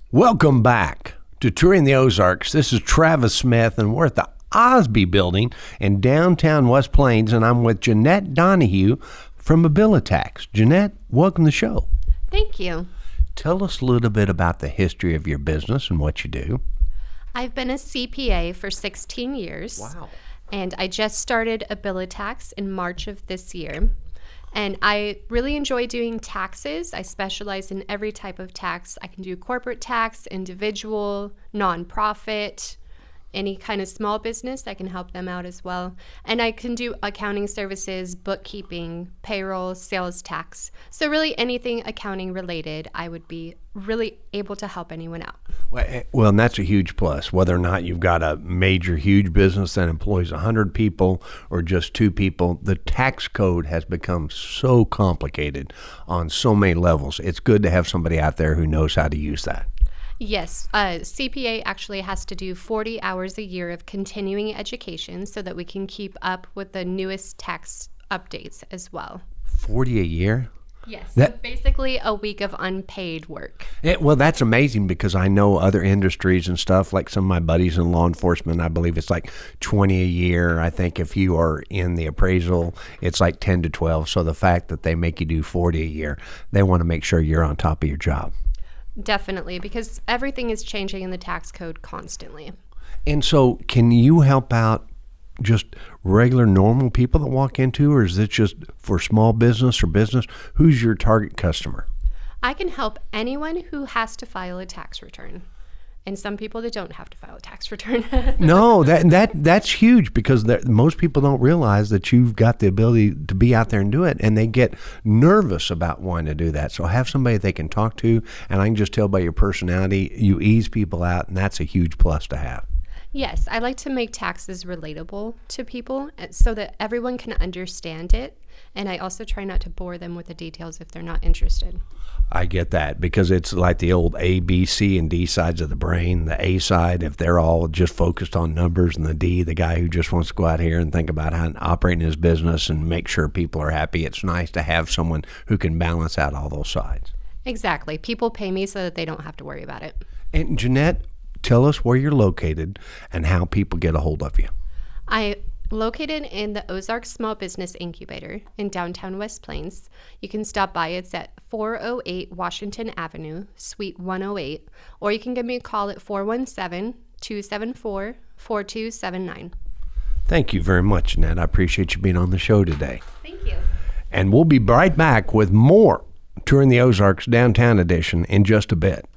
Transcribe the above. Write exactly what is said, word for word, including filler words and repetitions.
Welcome back to Touring the Ozarks. This is Travis Smith, and we're at the Osby Building in downtown West Plains, and I'm with Jeanette Donahue from Abilitax. Jeanette, welcome to the show. Thank you. Tell us a little bit about the history of your business and what you do. I've been a C P A for sixteen years. Wow. And I just started Abilitax in March of this year. And I really enjoy doing taxes. I specialize in every type of tax. I can do corporate tax, individual, nonprofit, any kind of small business. I can help them out as well. And I can do accounting services, bookkeeping, payroll, sales tax. So really anything accounting related, I would be really able to help anyone out. Well, and that's a huge plus, whether or not you've got a major, huge business that employs one hundred people or just two people. The tax code has become so complicated on so many levels. It's good to have somebody out there who knows how to use that. Yes, uh, C P A actually has to do forty hours a year of continuing education so that we can keep up with the newest tax updates as well. forty a year? Yes, That, so basically a week of unpaid work. it, well, that's amazing because I know other industries and stuff, like some of my buddies in law enforcement, I believe it's like twenty a year. I think if you are in the appraisal, it's like ten to twelve. So the fact that they make you do forty a year, they want to make sure you're on top of your job. Definitely, because everything is changing in the tax code constantly. And so can you help out just regular normal people that walk into, or is it just for small business or business? Who's your target customer? I can help anyone who has to file a tax return, and some people that don't have to file a tax return. No, that that that's huge because there, most people don't realize that you've got the ability to be out there and do it, and they get nervous about wanting to do that. So have somebody they can talk to, and I can just tell by your personality, you ease people out, and that's a huge plus to have. Yes, I like to make taxes relatable to people so that everyone can understand it. And I also try not to bore them with the details if they're not interested. I get that because it's like the old A, B, C, and D sides of the brain. The A side, if they're all just focused on numbers, and the D, the guy who just wants to go out here and think about how to operate his business and make sure people are happy. It's nice to have someone who can balance out all those sides. Exactly. People pay me so that they don't have to worry about it. And Jeanette, tell us where you're located and how people get a hold of you. I located in the Ozark Small Business Incubator in downtown West Plains. You can stop by. It's at four oh eight Washington Avenue, Suite one oh eight, or you can give me a call at four one seven, two seven four, four two seven nine. Thank you very much, Jeanette. I appreciate you being on the show today. Thank you. And we'll be right back with more Touring the Ozarks Downtown Edition in just a bit.